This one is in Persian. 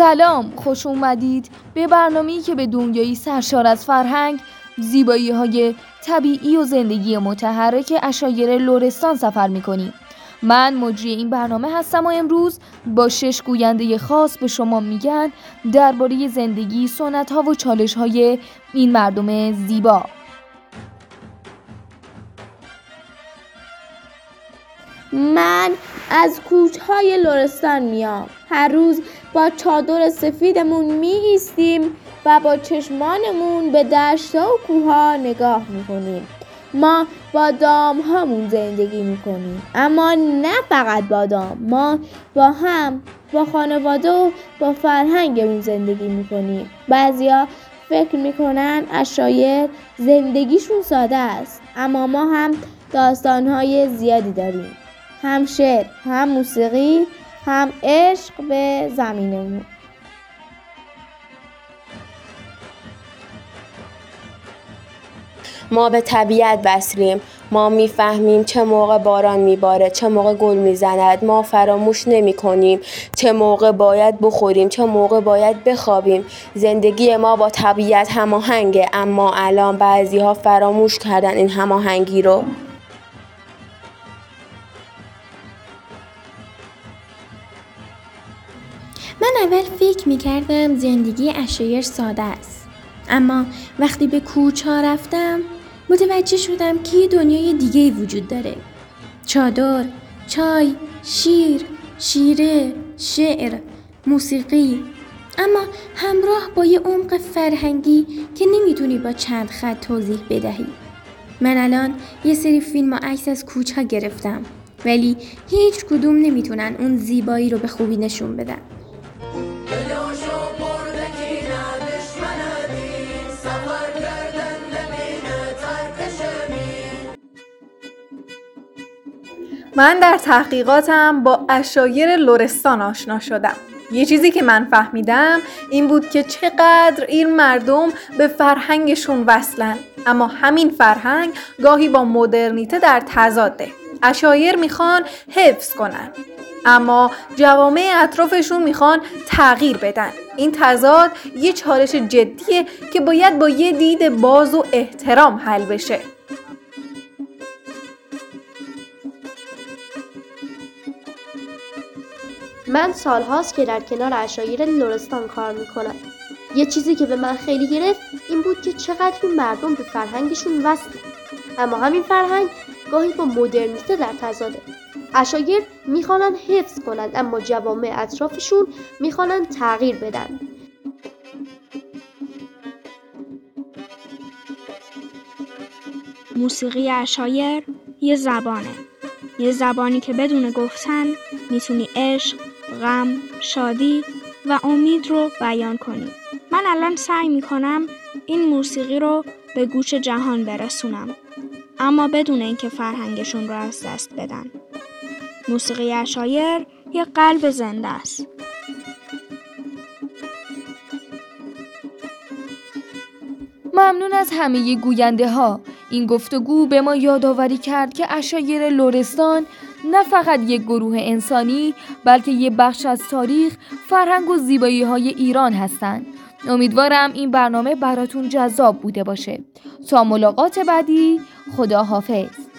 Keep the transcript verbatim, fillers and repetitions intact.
سلام، خوش اومدید به برنامه‌ای که به دنیایی سرشار از فرهنگ، زیبایی‌های طبیعی و زندگی متحرک عشایر لرستان سفر می‌کنیم. من مجری این برنامه هستم و امروز با شش گوینده خاص به شما میگن درباره زندگی، سنت‌ها و چالش‌های این مردم زیبا. من از کوچهای لرستان میام. هر روز با چادر سفیدمون می ایستیم و با چشمانمون به دشت‌ها و کوه‌ها نگاه میکنیم. ما با دام‌هامون زندگی میکنیم، اما نه فقط با دام. ما با هم، با خانواده و با فرهنگمون زندگی میکنیم. بعضیا فکر میکنن عشایر زندگیشون ساده است، اما ما هم داستان‌های زیادی داریم. هم شعر، هم موسیقی، هم عشق به زمینمون. ما به طبیعت وصلیم. ما میفهمیم چه موقع باران میباره، چه موقع گل میزند. ما فراموش نمی کنیم چه موقع باید بخوریم، چه موقع باید بخوابیم. زندگی ما با طبیعت هماهنگه، اما الان بعضی ها فراموش کردن این هماهنگی رو. من اول فکر می‌کردم زندگی عشایر ساده است، اما وقتی به کوچه‌ها رفتم متوجه شدم که یه دنیای دیگه‌ای وجود داره. چادر، چای، شیر، شیره، شعر، موسیقی، اما همراه با یه عمق فرهنگی که نمیتونی با چند خط توضیح بدهی. من الان یه سری فیلم و عکس از کوچه‌ها گرفتم، ولی هیچ کدوم نمیتونن اون زیبایی رو به خوبی نشون بدن. من در تحقیقاتم با عشایر لرستان آشنا شدم. یه چیزی که من فهمیدم این بود که چقدر این مردم به فرهنگشون وصلن، اما همین فرهنگ گاهی با مدرنیته در تضاده. عشایر میخوان حفظ کنن، اما جوامع اطرافشون میخوان تغییر بدن. این تضاد یه چالش جدیه که باید با یه دید باز و احترام حل بشه. من سالهاست که در کنار عشایر لرستان کار میکنم. یه چیزی که به من خیلی گرفت این بود که چقدر این مردم به فرهنگشون وصله، اما همین فرهنگ گاهی با مدرنیته در تضاده. عشایر میخوانن حفظ کنند، اما جوامع اطرافشون میخوانن تغییر بدن. موسیقی عشایر یه زبانه، یه زبانی که بدون گفتن میتونی عشق، غم، شادی و امید رو بیان کنی. من الان سعی میکنم این موسیقی رو به گوش جهان برسونم، اما بدون اینکه فرهنگشون رو از دست بدن. موسیقی عشایر یه قلب زنده است. ممنون از همه گوینده ها. این گفتگو به ما یادآوری کرد که عشایر لرستان نه فقط یک گروه انسانی، بلکه یک بخش از تاریخ، فرهنگ و زیبایی های ایران هستند. امیدوارم این برنامه براتون جذاب بوده باشه. تا ملاقات بعدی، خدا حافظ.